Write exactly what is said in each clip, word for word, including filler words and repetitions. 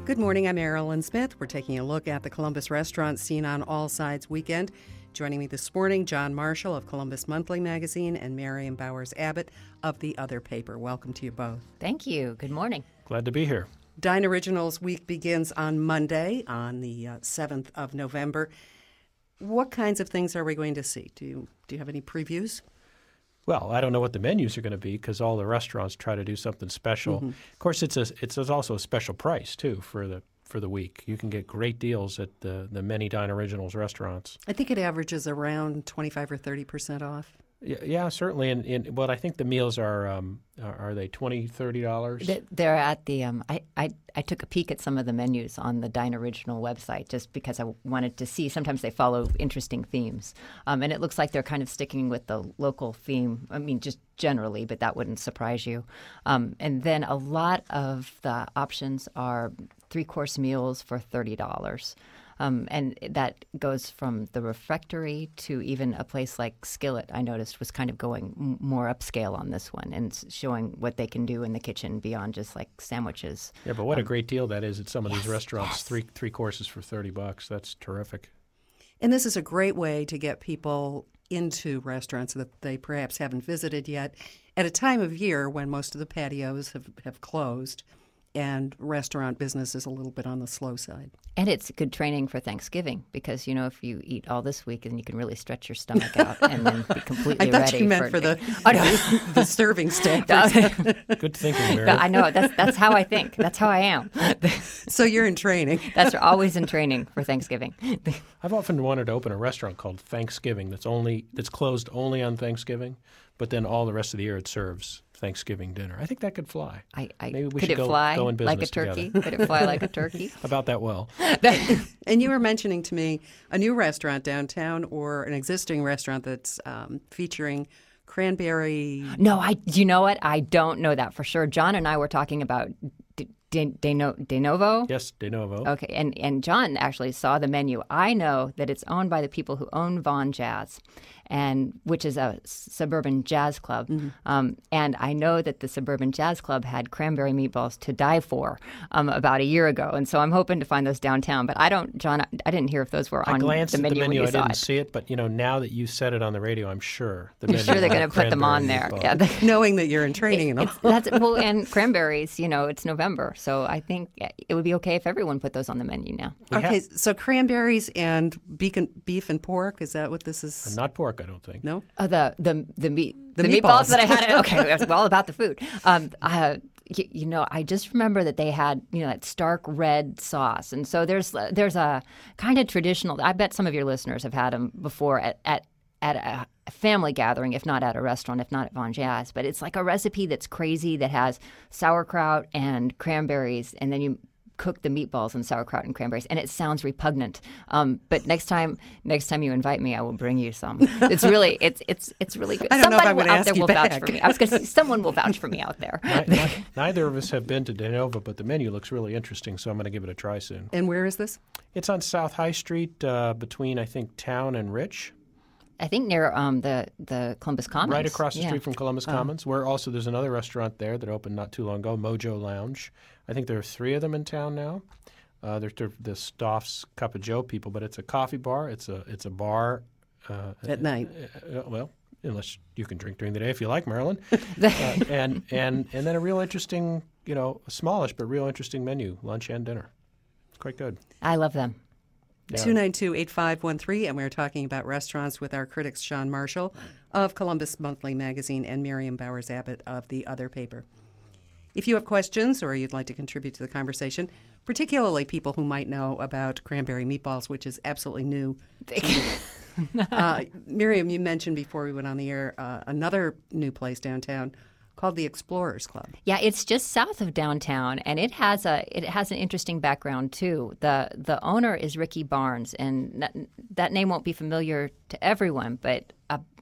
Good morning, I'm Marilyn Smith. We're taking a look at the Columbus restaurant scene on All Sides Weekend. Joining me this morning, John Marshall of Columbus Monthly Magazine and Miriam Bowers-Abbott of The Other Paper. Welcome to you both. Thank you. Good morning. Glad to be here. Dine Originals Week begins on Monday, on the uh, seventh of November. What kinds of things are we going to see? Do you, do you have any previews? Well, I don't know what the menus are going to be because all the restaurants try to do something special. Mm-hmm. Of course, it's a, it's also a special price, too, for the for the week. You can get great deals at the, the many Dine Originals restaurants. I think it averages around twenty-five or thirty percent off. Yeah, yeah certainly. And, and but I think the meals are um, are, are they twenty dollars, thirty dollars? They're at the um, – I, I, I took a peek at some of the menus on the Dine Original website just because I wanted to see. Sometimes they follow interesting themes. Um, and it looks like they're kind of sticking with the local theme. I mean, just generally, but that wouldn't surprise you. Um, and then a lot of the options are three-course meals for thirty dollars. Um, and that goes from the refectory to even a place like Skillet, I noticed, was kind of going m- more upscale on this one and showing what they can do in the kitchen beyond just like sandwiches. Yeah, but what um, a great deal that is at some of yes, these restaurants. Yes. Three three courses for thirty bucks. That's terrific. And this is a great way to get people into restaurants that they perhaps haven't visited yet at a time of year when most of the patios have, have closed and restaurant business is a little bit on the slow side. And it's good training for Thanksgiving because, you know, if you eat all this week, then you can really stretch your stomach out and then be completely I thought ready. you meant for, for the, oh, no. the serving staff. Good thinking, Mary. No, I know. That's that's how I think. That's how I am. So you're in training. That's always in training for Thanksgiving. I've often wanted to open a restaurant called Thanksgiving that's only that's closed only on Thanksgiving, but then all the rest of the year it serves Thanksgiving dinner. I think that could fly. I, I, Maybe we could should it go, fly go in business like a turkey? together. Could it fly like a turkey? About that well. And you were mentioning to me a new restaurant downtown or an existing restaurant that's um, featuring cranberry. No, I. You know what? I don't know that for sure. John and I were talking about De, De, De, no, De Novo. Yes, De Novo. Okay, and, and John actually saw the menu. I know that it's owned by the people who own Von Jazz, and which is a suburban jazz club. Mm-hmm. Um, and I know that the suburban jazz club had cranberry meatballs to die for um, about a year ago, and so I'm hoping to find those downtown. But I don't, John. I, I didn't hear if those were I on glanced the menu at the menu. when you I saw didn't it. see it, but you know, now that you said it on the radio, I'm sure the I'm menu sure they're will going to put them on there. meatball. Yeah. Knowing that you're in training and all. It's, that's well, and cranberries. You know, it's November, so I think it would be okay if everyone put those on the menu now. We Okay, have- so cranberries and beef and, beef and pork, is that what this is? Not pork, I don't think. No? Uh, the the the meat The the, meatballs. meatballs. that I had. Okay, it's all about the food. Um, uh, you, you know, I just remember that they had you know that stark red sauce, and so there's there's a kind of traditional. I bet some of your listeners have had them before at at at a family gathering, if not at a restaurant, if not at Von Jazz. But it's like a recipe that's crazy that has sauerkraut and cranberries, and then you cook the meatballs and sauerkraut and cranberries, and it sounds repugnant. Um, but next time, next time you invite me, I will bring you some. It's really, it's it's it's really good. I don't know if Somebody I'm gonna will- out ask there you will back. vouch for me. I was going to say someone will vouch for me out there. Ni- ni- Neither of us have been to De Novo, but the menu looks really interesting, so I'm going to give it a try soon. And where is this? It's on South High Street uh, between, I think, Town and Rich. I think near um, the the Columbus Commons, Right across the Yeah. street from Columbus Commons, where also there's another restaurant there that opened not too long ago, Mojo Lounge. I think there are three of them in town now. Uh, they're, they're the Stoff's Cup of Joe people, but it's a coffee bar. It's a it's a bar uh, At night. Uh, uh, well, unless you can drink during the day if you like, Marilyn. uh, and and and then a real interesting, you know, smallish but real interesting menu, lunch and dinner. It's quite good. I love them. Yeah. two nine two, eight five one three, and we're talking about restaurants with our critics, John Marshall of Columbus Monthly Magazine and Miriam Bowers-Abbott of The Other Paper. If you have questions or you'd like to contribute to the conversation, particularly people who might know about cranberry meatballs, which is absolutely new. uh, Miriam, you mentioned before we went on the air uh, another new place downtown called the Explorers Club. Yeah, it's just south of downtown, and it has a it has an interesting background too. the The owner is Ricky Barnes, and that, that name won't be familiar to everyone, but uh,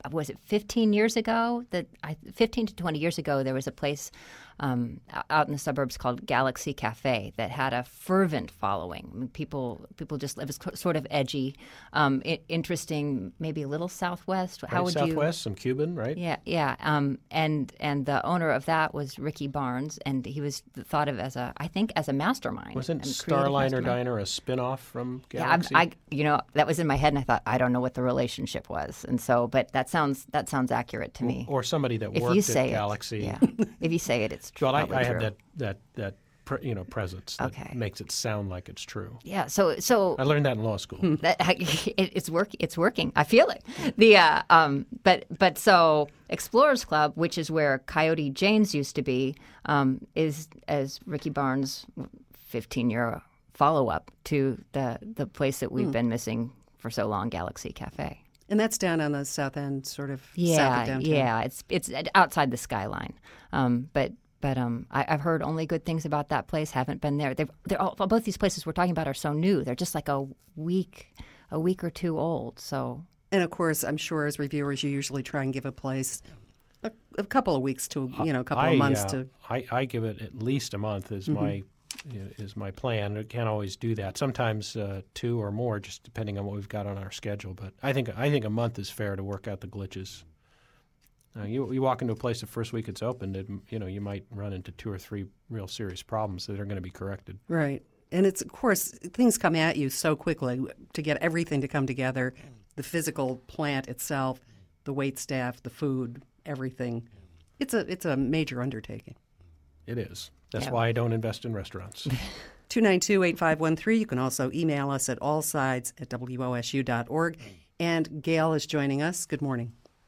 was it fifteen years ago? That I, fifteen to twenty years ago, there was a place um, out in the suburbs called Galaxy Cafe that had a fervent following. I mean, people people just it was sort of edgy, um, I- interesting, maybe a little Southwest. How Right, would Southwest, you? some Cuban, right? Yeah, yeah. Um, and and the owner of that was Ricky Barnes, and he was thought of as a, I think, as a mastermind. Wasn't and creative Starliner mastermind. Diner a spin-off from Yeah, Galaxy? I, I, you know, that was in my head, and I thought, I don't know what the relationship was, and so, but that sounds that sounds accurate to me. Or somebody that if worked you at say Galaxy. it, yeah. If you say it, it's true. Well, I, probably I true. have that that that pre, you know presence that Okay. makes it sound like it's true. Yeah. So, so I learned that in law school. that, it, it's work. It's working. I feel it. The uh, um, but but so Explorers Club, which is where Coyote Jane's used to be, um, is as Ricky Barnes' fifteen-year follow-up to the the place that we've been missing for so long, Galaxy Cafe. And that's down on the south end, sort of south of Yeah, downtown. yeah. It's it's outside the skyline, um, but. But um, I, I've heard only good things about that place. Haven't been there. They've, they're all, both these places we're talking about are so new. They're just like a week, a week or two old. So And of course, I'm sure as reviewers, you usually try and give a place a, a couple of weeks to, you know, a couple I, of months uh, to. I, I give it at least a month is my is my plan. I can't always do that. Sometimes uh, two or more, just depending on what we've got on our schedule. But I think I think a month is fair to work out the glitches. Uh, you you walk into a place the first week it's opened, it, you know, you might run into two or three real serious problems that are going to be corrected. Right. And it's, of course, things come at you so quickly to get everything to come together, the physical plant itself, the wait staff, the food, everything. It's a it's a major undertaking. It is. That's Yeah. why I don't invest in restaurants. two nine two, eight five one three. You can also email us at allsides at W O S U dot org. And Gail is joining us. Good morning.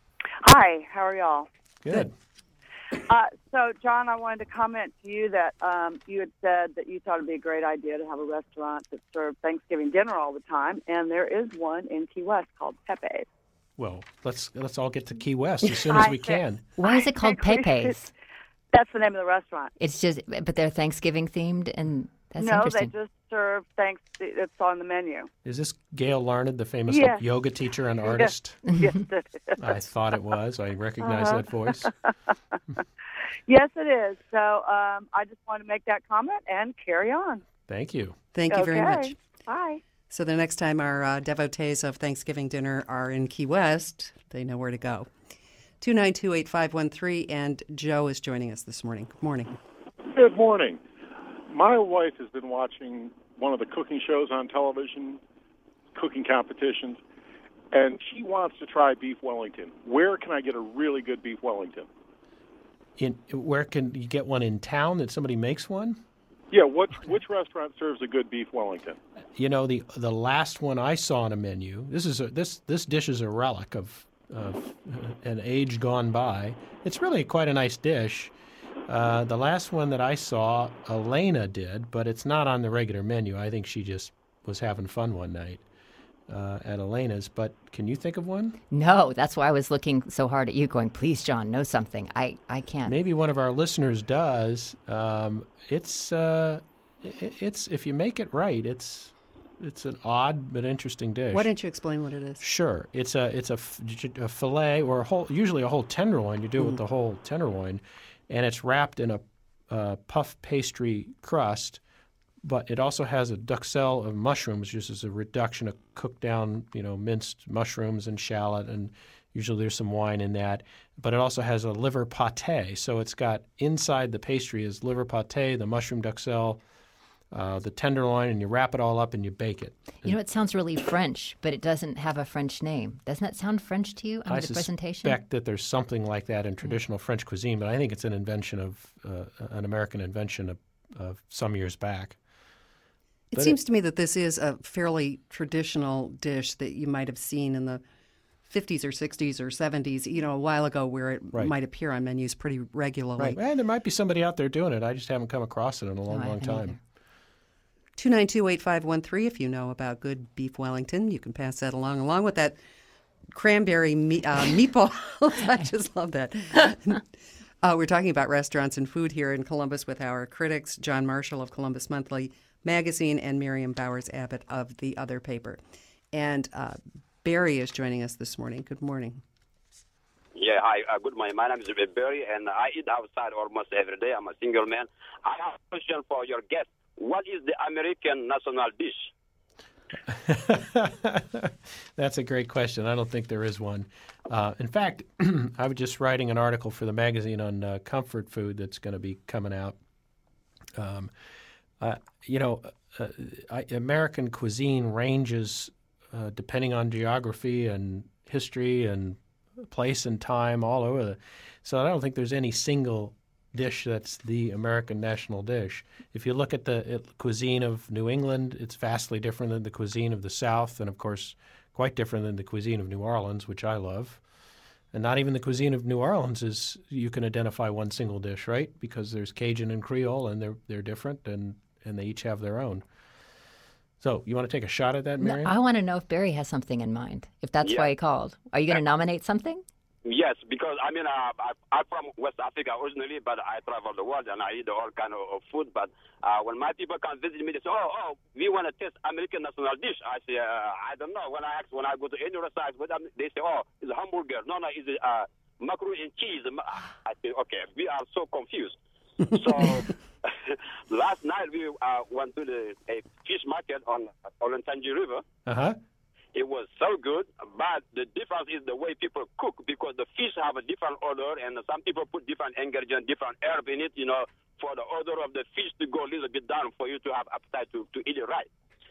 Hi, how are y'all? Good. Uh, so, John, I wanted to comment to you that um, you had said that you thought it'd be a great idea to have a restaurant that served Thanksgiving dinner all the time, and there is one in Key West called Pepe's. Well, let's let's all get to Key West as soon as I we think- can. why is it called think we Pepe's? should- That's the name of the restaurant. It's just, but they're Thanksgiving themed, and that's no, interesting. they just serve thanks. It's on the menu. Is this Gail Larned, the famous Yes. yoga teacher and artist? Yes, it is. I thought it was. I recognize Uh-huh. that voice. Yes, it is. So um, I just wanted to make that comment and carry on. Thank you. Thank you very Okay. much. Bye. So the next time our uh, devotees of Thanksgiving dinner are in Key West, they know where to go. two nine two, eight five one three, and Joe is joining us this morning. Good morning. Good morning. My wife has been watching one of the cooking shows on television, cooking competitions, and she wants to try beef Wellington. Where can I get a really good beef Wellington? In where can you get one in town that somebody makes one? Yeah, which, which restaurant serves a good beef Wellington? You know, the the last one I saw on a menu. This is a, this this dish is a relic of of uh, an age gone by. It's really quite a nice dish. Uh, the last one that I saw, Elena did, but it's not on the regular menu. I think she just was having fun one night uh, at Elena's. But can you think of one? No, that's why I was looking so hard at you, going, "Please, John, know something." I, I can't. Maybe one of our listeners does. Um, it's uh, it, it's if you make it right, it's it's an odd but interesting dish. Why don't you explain what it is? Sure, it's a it's a, f- a fillet or a whole, usually a whole tenderloin. You do it with the whole tenderloin, and it's wrapped in a uh, puff pastry crust. But it also has a duxelle of mushrooms, just as a reduction of cooked down, you know, minced mushrooms and shallot, and usually there's some wine in that. But it also has a liver pâté, so it's got inside the pastry is liver pâté, the mushroom duxelle, uh, the tenderloin, and you wrap it all up and you bake it. You know, it sounds really French, but it doesn't have a French name. Doesn't that sound French to you under I the presentation? suspect that there's something like that in traditional French cuisine, but I think it's an invention of uh, an American invention of, of some years back. It But seems to me that this is a fairly traditional dish that you might have seen in the fifties or sixties or seventies, you know, a while ago, where it Right. might appear on menus pretty regularly. Right. And there might be somebody out there doing it. I just haven't come across it in a long, No, I long haven't time. either. two nine two, eight five one three, if you know about good beef Wellington, you can pass that along, along with that cranberry me- uh, meatball. I just love that. Uh, we're talking about restaurants and food here in Columbus with our critics, John Marshall of Columbus Monthly Magazine and Miriam Bowers Abbott of the other paper. And uh, Barry is joining us this morning. Good morning. Yeah, hi, uh, good morning. My name is Barry, and I eat outside almost every day. I'm a single man. I have a question for your guest. What is the American national dish? That's a great question. I don't think there is one. Uh, in fact, I was just writing an article for the magazine on uh, comfort food that's going to be coming out. Um, uh, you know, uh, I, American cuisine ranges uh, depending on geography and history and place and time all over. The, so I don't think there's any single dish that's the American national dish. If you look at the at cuisine of New England, it's vastly different than the cuisine of the South, and of course quite different than the cuisine of New Orleans, which I love. And not even the cuisine of New Orleans is you can identify one single dish, right? Because there's Cajun and Creole, and they're they're different, and, and they each have their own. So you want to take a shot at that, Marion? No, I want to know if Barry has something in mind, if that's Yeah. why he called. Are you going to nominate something? Yes, because I mean, uh, I, I'm from West Africa originally, but I travel the world and I eat all kind of, of food. But uh, when my people come visit me, they say, "Oh, oh, we want to taste American national dish." I say, uh, "I don't know." When I ask, when I go to any restaurant, they say, "Oh, it's a hamburger." No, no, it's a uh, macaroni and cheese. I say, "Okay, we are so confused." So last night we uh, went to the a fish market on Olentangy River. Uh huh. It was so good, but the difference is the way people cook, because the fish have a different odor, and some people put different ingredients, different herb in it, you know, for the odor of the fish to go a little bit down for you to have appetite to, to eat it right.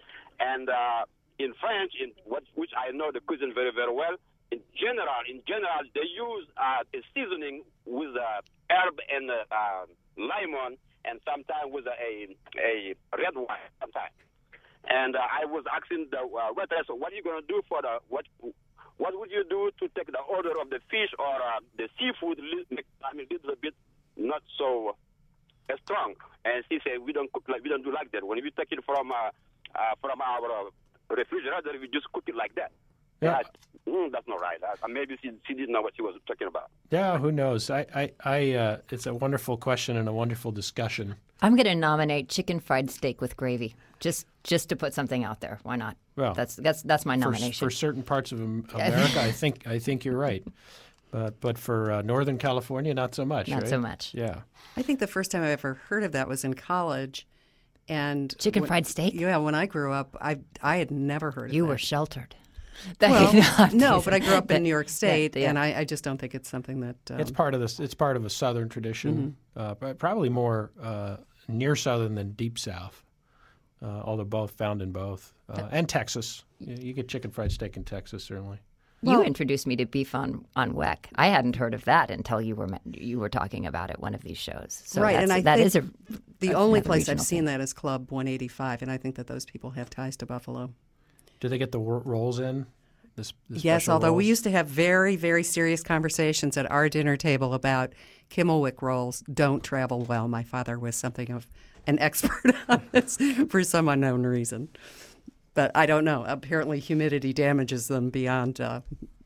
And uh, in French, in what, which I know the cuisine very, very well, in general, in general, they use uh, a seasoning with uh, herb and uh, uh, lemon, and sometimes with a, a red wine sometimes. And uh, I was asking the uh, waitress, what are you going to do for the, what What would you do to take the odor of the fish or uh, the seafood, I mean, a little bit not so uh, strong? And she said, we don't cook like, we don't do like that. When we take it from, uh, uh, from our uh, refrigerator, we just cook it like that. Yeah. But, mm, that's not right. Uh, maybe she, she didn't know what she was talking about. Yeah, who knows? I, I, I uh, it's a wonderful question and a wonderful discussion. I'm going to nominate chicken fried steak with gravy, just just to put something out there. Why not? Well, that's that's that's my For, nomination. for certain parts of Am- America, I think I think you're right. But but for uh, Northern California, not so much. Not right? so much. Yeah. I think the first time I ever heard of that was in college. And Chicken when- fried steak? Yeah, when I grew up, I I had never heard of You that. were sheltered. Well, No, no, but I grew up in New York State, Yeah, yeah. and I, I just don't think it's something that. Um, It's part of this. It's part of a Southern tradition, Mm-hmm. uh, but probably more uh, near Southern than deep South. Uh, although both found in both, uh, and Texas. You, you get chicken fried steak in Texas, certainly. You introduced me to beef on on W E C. I hadn't heard of that until you were you were talking about it one of these shows. So right, that's, and I that think is a the a- only another place I've regional seen thing. that is Club one eighty-five, and I think that those people have ties to Buffalo. Do they get the wor- rolls in? This, the Yes, special although we rolls? used to have very, very serious conversations at our dinner table about Kimmelwick rolls don't travel well. My father was something of an expert on this for some unknown reason. But I don't know. Apparently humidity damages them beyond uh,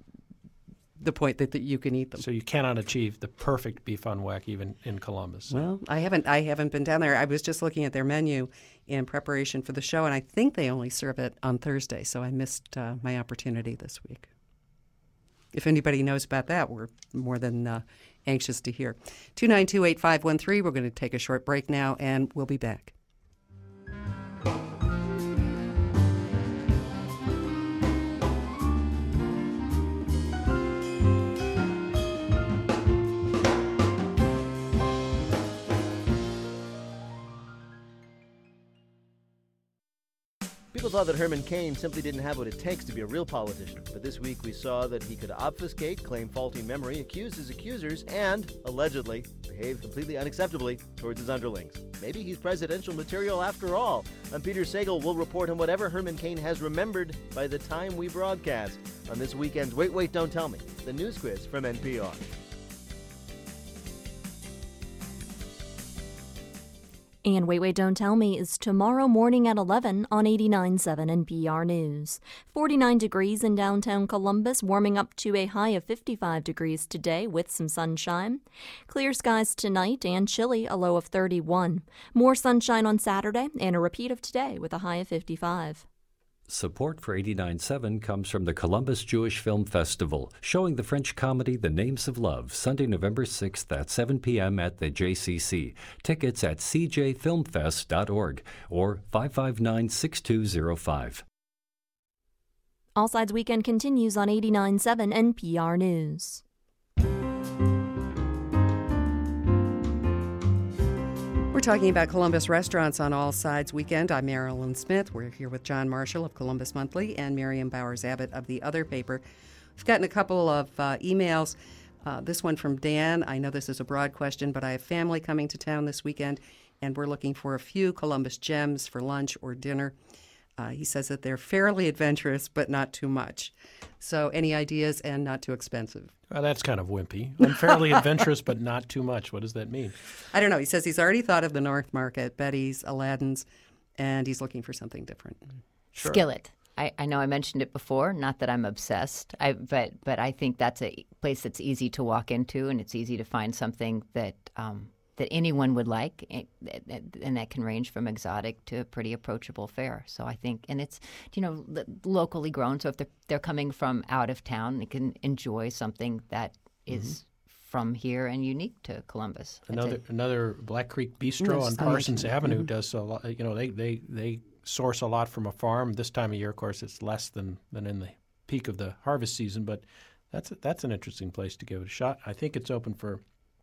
the point that, that you can eat them. So you cannot achieve the perfect beef on W E C even in Columbus. Well, I haven't I haven't been down there. I was just looking at their menu in preparation for the show, and I think they only serve it on Thursday, so I missed uh, my opportunity this week. If anybody knows about that, we're more than uh, anxious to hear. two nine two, eight five one three. We're going to take a short break now, and we'll be back. People thought that Herman Cain simply didn't have what it takes to be a real politician. But this week we saw that he could obfuscate, claim faulty memory, accuse his accusers, and, allegedly, behave completely unacceptably towards his underlings. Maybe he's presidential material after all. I'm Peter Sagal. We'll report on whatever Herman Cain has remembered by the time we broadcast on this weekend's Wait, Wait, Don't Tell Me, the news quiz from N P R. And Wait, Wait, Don't Tell Me is tomorrow morning at eleven on eighty-nine point seven N P R News. forty-nine degrees in downtown Columbus, warming up to a high of fifty-five degrees today with some sunshine. Clear skies tonight and chilly, a low of thirty-one. More sunshine on Saturday and a repeat of today with a high of fifty-five. Support for eighty-nine point seven comes from the Columbus Jewish Film Festival, showing the French comedy The Names of Love, Sunday, November sixth at seven p.m. at the J C C. Tickets at c j film fest dot org or five five nine, six two zero five. All Sides Weekend continues on eighty-nine point seven N P R News. We're talking about Columbus restaurants on All Sides Weekend. I'm Marilyn Smith. We're here with John Marshall of Columbus Monthly and Miriam Bowers-Abbott of the other paper. We've gotten a couple of uh, emails. Uh, this one from Dan. I know this is a broad question, but I have family coming to town this weekend, and we're looking for a few Columbus gems for lunch or dinner. Uh, he says that they're fairly adventurous, but not too much. So any ideas and not too expensive? Well, that's kind of wimpy. I'm fairly adventurous, but not too much. What does that mean? I don't know. He says he's already thought of the North Market, Betty's, Aladdin's, and he's looking for something different. Sure. Skillet. I, I know I mentioned it before, not that I'm obsessed, I, but but I think that's a place that's easy to walk into, and it's easy to find something that um, that anyone would like, and that can range from exotic to pretty approachable fare. So I think, and it's, you know, locally grown, so if they're, they're coming from out of town, they can enjoy something that is mm-hmm. from here and unique to Columbus. Another another Black Creek Bistro yes, on Parsons Avenue mm-hmm. does a lot. You know, they, they, they source a lot from a farm. This time of year, of course, it's less than, than in the peak of the harvest season, but that's a, that's an interesting place to give it a shot. I think it's open for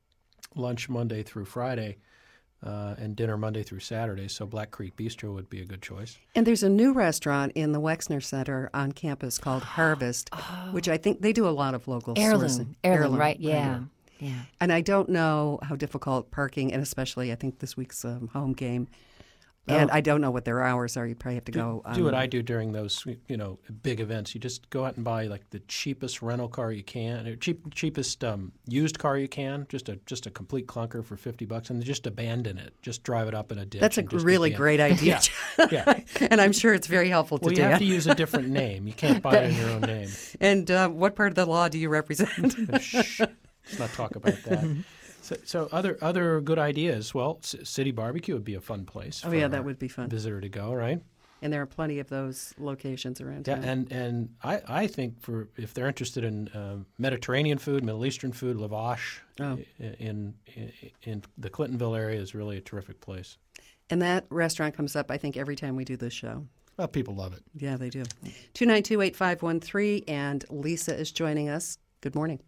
lunch Monday through Friday uh, and dinner Monday through Saturday, so Black Creek Bistro would be a good choice. And there's a new restaurant in the Wexner Center on campus called Harvest, oh. which I think they do a lot of local heirloom. sourcing. Heirloom, heirloom, right, yeah. yeah. And I don't know how difficult parking, and especially I think this week's um, home game, and Oh. I don't know what their hours are. You probably have to Do, go. do um, what I do during those, you know, big events. You just go out and buy like the cheapest rental car you can, or cheap, cheapest um, used car you can, just a just a complete clunker for fifty bucks, and just abandon it. Just drive it up in a ditch. That's a and just really abandon- great idea. yeah, yeah. And I'm sure it's very helpful to Well, you Dan. have to use a different name. You can't buy it in your own name. And uh, what part of the law do you represent? Shh. Let's not talk about that. So, so other other good ideas. Well, C- City Barbecue would be a fun place. Oh, for yeah, that a would be fun. Visitor to go, right? And there are plenty of those locations around Yeah, town. and and I, I think for if they're interested in um, Mediterranean food, Middle Eastern food, Lavash Oh. in, in in the Clintonville area is really a terrific place. And that restaurant comes up, I think, every time we do this show. Well, people love it. Yeah, they do. two nine two, eight five one three, and Lisa is joining us. Good morning.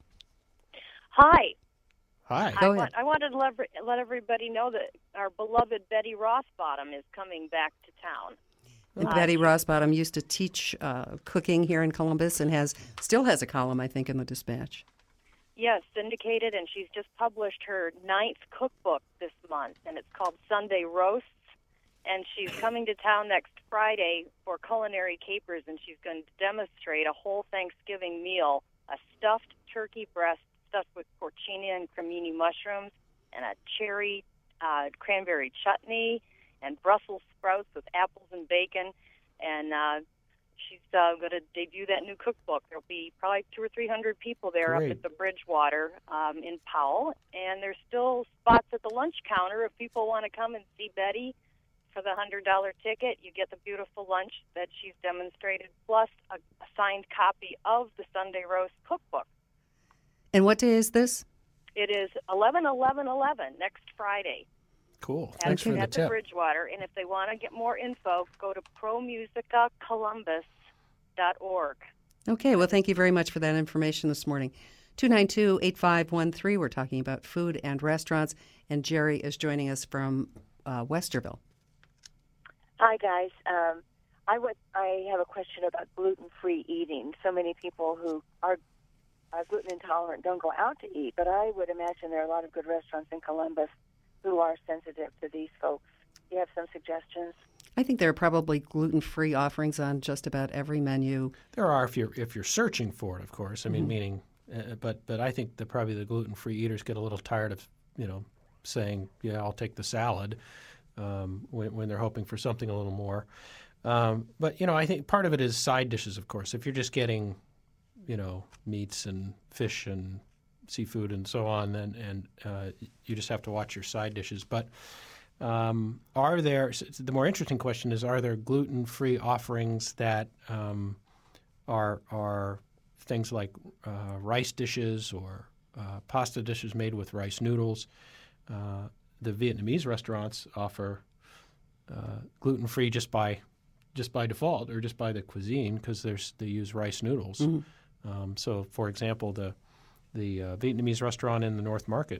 Hi. Hi. I, Go want, ahead. I wanted to let, let everybody know that our beloved Betty Rossbottom is coming back to town. And Uh, Betty Rossbottom used to teach uh, cooking here in Columbus and has still has a column, I think, in the Dispatch. Yes, syndicated, and she's just published her ninth cookbook this month, and it's called Sunday Roasts. And she's coming to town next Friday for Culinary Capers, and she's going to demonstrate a whole Thanksgiving meal, a stuffed turkey breast stuffed with porcini and cremini mushrooms, and a cherry uh, cranberry chutney, and Brussels sprouts with apples and bacon. And uh, she's uh, going to debut that new cookbook. There'll be probably two or three hundred people there Great. up at the Bridgewater um, in Powell, and there's still spots at the lunch counter if people want to come and see Betty. For the one hundred dollars ticket, you get the beautiful lunch that she's demonstrated, plus a, a signed copy of the Sunday Roast cookbook. And what day is this? It is eleven eleven eleven next Friday Cool. at, Thanks for the at the tip. Bridgewater. And if they want to get more info, go to pro musica columbus dot org. Okay, well, thank you very much for that information this morning. two nine two, eight five one three, we're talking about food and restaurants, and Jerry is joining us from uh, Westerville. Hi, guys. Um, I would. I have a question about gluten-free eating. So many people who are, are gluten intolerant don't go out to eat, but I would imagine there are a lot of good restaurants in Columbus who are sensitive to these folks. Do you have some suggestions? I think there are probably gluten-free offerings on just about every menu. There are if you're if you're searching for it, of course. I mean, Mhm. meaning, uh, but but I think that probably the gluten-free eaters get a little tired of you know saying, yeah, I'll take the salad. Um, when, when they're hoping for something a little more. Um, but, you know, I think part of it is side dishes, of course. If you're just getting, you know, meats and fish and seafood and so on, then and uh, you just have to watch your side dishes. But Um, are there, the more interesting question is, are there gluten-free offerings that um, are, are things like uh, rice dishes or uh, pasta dishes made with rice noodles? Uh, the Vietnamese restaurants offer uh, gluten-free just by just by default or just by the cuisine because they use rice noodles. Mm-hmm. Um, so, for example, the the uh, Vietnamese restaurant in the North Market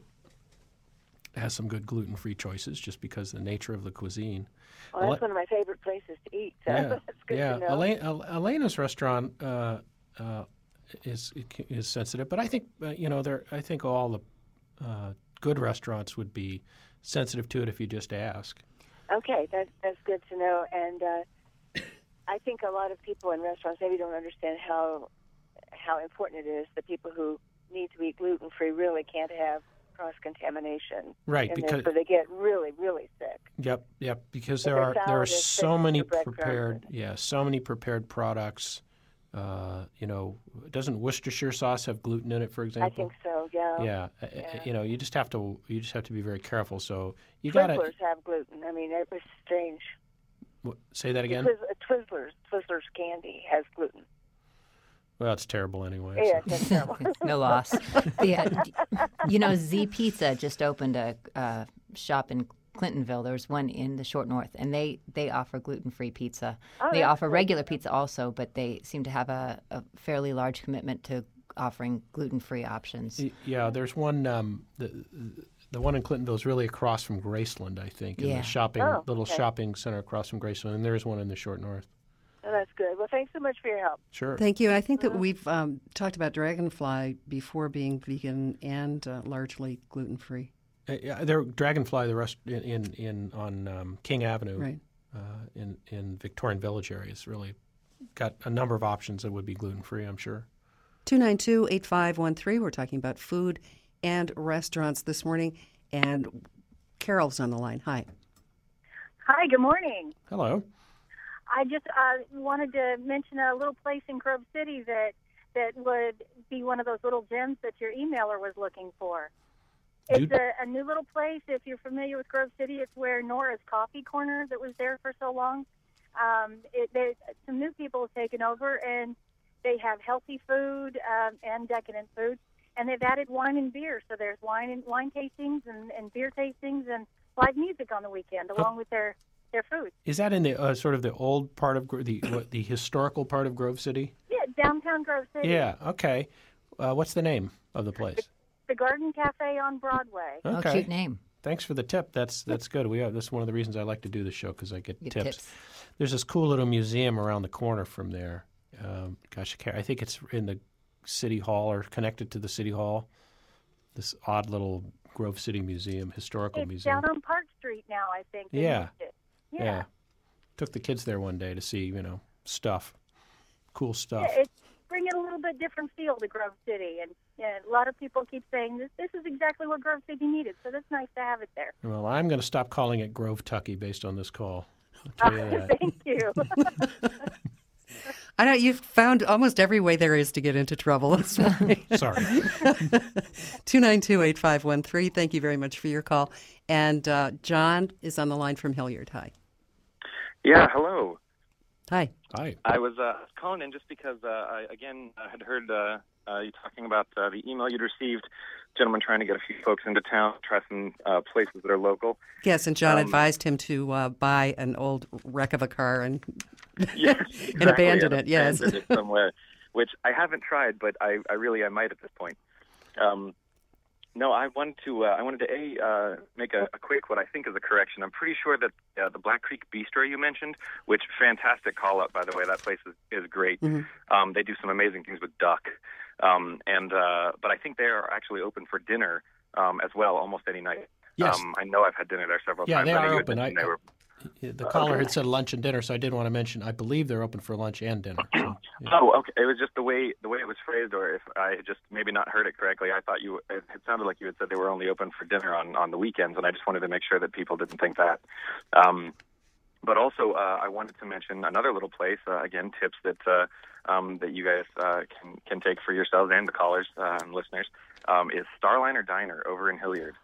has some good gluten-free choices just because of the nature of the cuisine. Well, that's Ale- one of my favorite places to eat. So yeah, that's good yeah. to know. Elena, Elena's restaurant uh, uh, is is sensitive, but I think uh, you know there. I think all the uh, good restaurants would be sensitive to it if you just ask. Okay, that's that's good to know. And uh, I think a lot of people in restaurants maybe don't understand how how important it is that people who need to eat gluten-free really can't have cross-contamination. Right, in because there, so they get really, really sick. Yep, yep. Because But there their are there are salad is so thick many with bread prepared, crumbs. yeah, so many prepared products. Uh, you know, doesn't Worcestershire sauce have gluten in it, for example? I think so. Yeah. Yeah, uh, Yeah. you know, you just have to you just have to be very careful. So you got to Twizzlers have gluten. I mean, it was strange. say that again. Twiz- Twizzlers, Twizzlers candy has gluten. Well, it's terrible anyway. Yeah, so. that's terrible. No loss. The, uh, d- you know, Z Pizza just opened a uh, shop in Clintonville. There's one in the Short North, and they, they offer gluten-free pizza. Oh, they that's offer good. regular pizza also, but they seem to have a, a fairly large commitment to offering gluten-free options. Y- Yeah, there's one. Um, the the one in Clintonville is really across from Graceland, I think, in Yeah. the shopping Oh, little okay. shopping center across from Graceland, and there's one in the Short North. Oh, that's good. Well, thanks so much for your help. Sure. Thank you. I think that we've um, talked about Dragonfly before being vegan and uh, largely gluten-free. Uh, yeah, there, Dragonfly, the rest in in, in on um, King Avenue, Right. uh, in in Victorian Village area, has really got a number of options that would be gluten free. I'm sure. two nine two, eight five one three. We're talking about food and restaurants this morning. And Carol's on the line. Hi. Hi, good morning. Hello. I just uh, wanted to mention a little place in Grove City that that would be one of those little gems that your emailer was looking for. It's a, a new little place. If you're familiar with Grove City, it's where Nora's Coffee Corner that was there for so long. Um, it, they, some new people have taken over, and they have healthy food um, and decadent food, and they've added wine and beer. So there's wine and wine tastings and, and beer tastings and live music on the weekend, along with their their food. Is that in the uh, sort of the old part of Gro- the what, the historical part of Grove City? Yeah, downtown Grove City. Yeah. Okay. Uh, what's the name of the place? The Garden Cafe on Broadway. Okay. Oh, cute name. Than's for the tip. That's that's good. We have, that's one of the reasons I like to do the show because I get, Get tips. tips. There's this cool little museum around the corner from there. Um, gosh, I, can't, I think it's in the city hall or connected to the city hall. This odd little Grove City Museum, historical It's museum. down on Park Street now, I think. They Yeah. moved it. yeah. Yeah. Took the kids there one day to see, you know, stuff, cool stuff. Yeah, it's bringing a little bit different feel to Grove City, and yeah, a lot of people keep saying this. This is exactly what Grove City needed, so that's nice to have it there. Well, I'm going to stop calling it Grove Tucky based on this call. I'll tell you that. Thank you. I know you've found almost every way there is to get into trouble this morning. Sorry. two nine two, eight five one three. Thank you very much for your call. And uh, John is on the line from Hilliard. Hi. Yeah, hello. Hi. Hi. I was uh, calling in just because, uh, I, again, I had heard uh, uh, you talking about uh, the email you'd received, gentlemen trying to get a few folks into town, try some uh, places that are local. Yes, and John Um, advised him to uh, buy an old wreck of a car and, Yes, and exactly, abandon and it. Yes. abandon it somewhere, which I haven't tried, but I, I really I might at this point. Um, no, I wanted to uh, I wanted to a uh, make a, a quick what I think is a correction. I'm pretty sure that uh, the Black Creek Bistro you mentioned, which fantastic call up by the way, that place is, is great. Mm-hmm. Um, they do some amazing things with duck, um, and uh, but I think they are actually open for dinner um, as well, almost any night. Yes. Um, I know I've had dinner there several Yeah, times. they I know are you had open. mentioned I- they were- The caller Okay. had said lunch and dinner, so I did want to mention. I believe they're open for lunch and dinner. So, yeah. Oh, okay. It was just the way the way it was phrased, or if I had just maybe not heard it correctly. I thought you it had sounded like you had said they were only open for dinner on, on the weekends, and I just wanted to make sure that people didn't think that. Um, but also, uh, I wanted to mention another little place. Uh, again, tips that uh, um, that you guys uh, can can take for yourselves and the callers uh, and listeners um, is Starliner Diner over in Hilliard.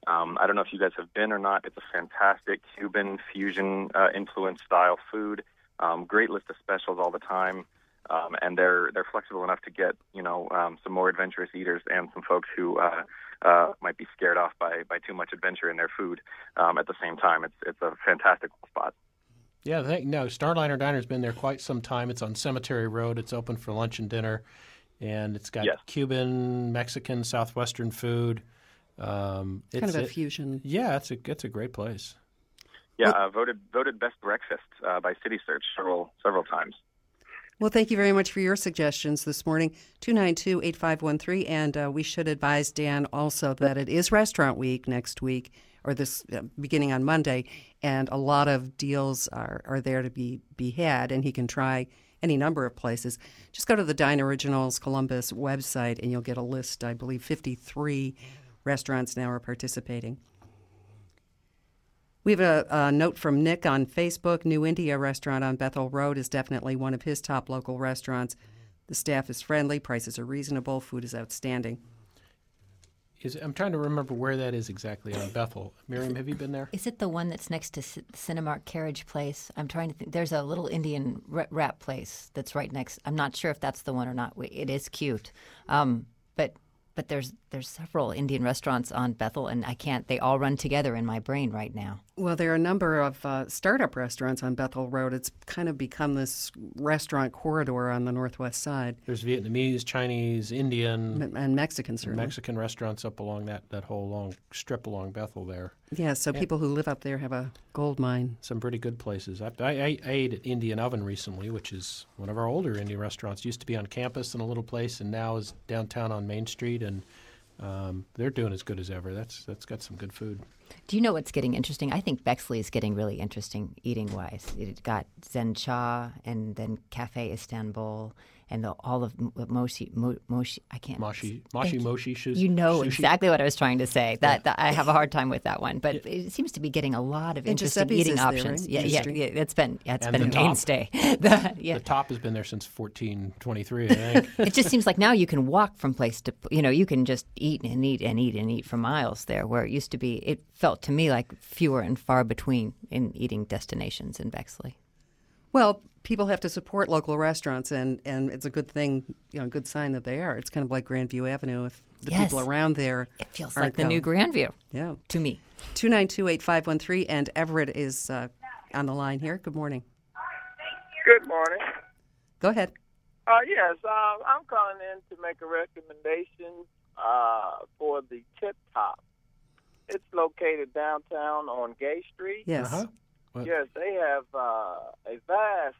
Um, I don't know if you guys have been or not. It's a fantastic Cuban fusion uh, influence style food. Um, great list of specials all the time, um, and they're they're flexible enough to get you know um, some more adventurous eaters and some folks who uh, uh, might be scared off by, by too much adventure in their food. Um, at the same time, it's it's a fantastic spot. Yeah, they, no, Starliner Diner's been there quite some time. It's on Cemetery Road. It's open for lunch and dinner, and it's got yes. Cuban, Mexican, Southwestern food. Um, it's kind of a it, fusion. Yeah, it's a it's a great place. Yeah, uh, voted voted best breakfast uh, by City Search several several times. Well, thank you very much for your suggestions this morning. two nine two, eight five one three, and uh, we should advise Dan also that it is Restaurant Week next week, or this uh, beginning on Monday, and a lot of deals are, are there to be, be had, and he can try any number of places. Just go to the Dine Originals Columbus website, and you'll get a list. I believe fifty-three restaurants now are participating. We have a, a note from Nick on Facebook. New India Restaurant on Bethel Road is definitely one of his top local restaurants. The staff is friendly, prices are reasonable, food is outstanding. Is, I'm trying to remember where that is exactly on Bethel. Miriam, have you been there? Is it the one that's next to C- Cinemark Carriage Place? I'm trying to think. There's a little Indian wrap place that's right next. I'm not sure if that's the one or not. It is cute. Um, but but there's there's several Indian restaurants on Bethel, and I can't. They all run together in my brain right now. Well, there are a number of uh, startup restaurants on Bethel Road. It's kind of become this restaurant corridor on the northwest side. There's Vietnamese, Chinese, Indian, M- and Mexican, certainly. Mexican restaurants up along that, that whole long strip along Bethel there. Yeah, so and people who live up there have a gold mine. Some pretty good places. I, I, I ate at Indian Oven recently, which is one of our older Indian restaurants. Used to be on campus in a little place, and now is downtown on Main Street, and um, they're doing as good as ever. That's that's got some good food. Do you know what's getting interesting? I think Bexley is getting really interesting eating-wise. It got Zen Cha and then Cafe Istanbul and the, all of Moshi, Mo, Moshi, I can't. Moshi, Moshi, Moshi, Sushi. You know sushi. exactly what I was trying to say. That, Yeah. that I have a hard time with that one, but Yeah. it seems to be getting a lot of And interesting Giuseppe's eating is there, options. right? Yeah, Main yeah, Street. yeah, it's been yeah, it's And been a the top. mainstay. the, yeah. The top has been there since fourteen twenty-three, I think. It just seems like now you can walk from place to, you know, you can just eat and eat and eat and eat for miles there, where it used to be, it felt to me like fewer and far between in eating destinations in Bexley. Well, people have to support local restaurants, and, and it's a good thing, you know, a good sign that they are. It's kind of like Grandview Avenue. If the Yes. people around there It feels aren't like the new going. Grandview Yeah. to me. two nine two, eight five one three, and Everett is uh, on the line here. Good morning. Good morning. Go ahead. Uh, yes, uh, I'm calling in to make a recommendation uh, for the Tip Top. It's located downtown on Gay Street. Yes. Uh-huh. What? Yes, they have uh, a vast